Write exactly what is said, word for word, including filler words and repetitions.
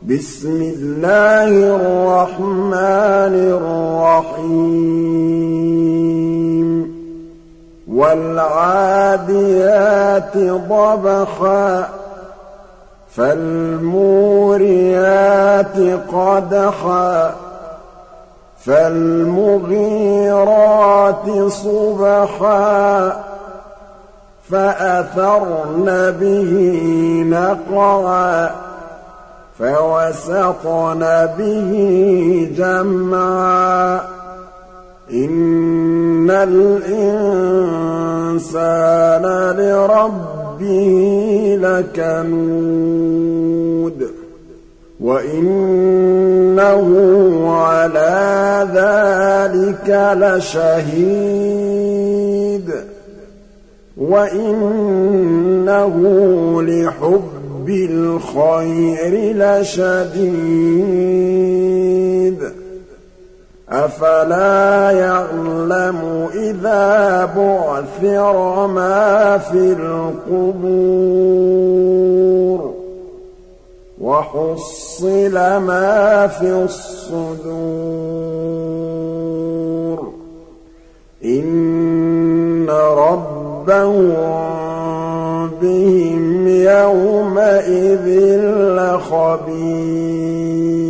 بسم الله الرحمن الرحيم والعاديات ضبحا فالموريات قدحا فالمغيرات صبحا فأثرن به نقعا فوسطن به جمعا إن الإنسان لربه لكنود وإنه على ذلك لشهيد وإنه لحب بالخير لشديد أفلا يعلم إذا بعثر ما في القبور وحصل ما في الصدور إن ربهم بهم يومئذ لخبير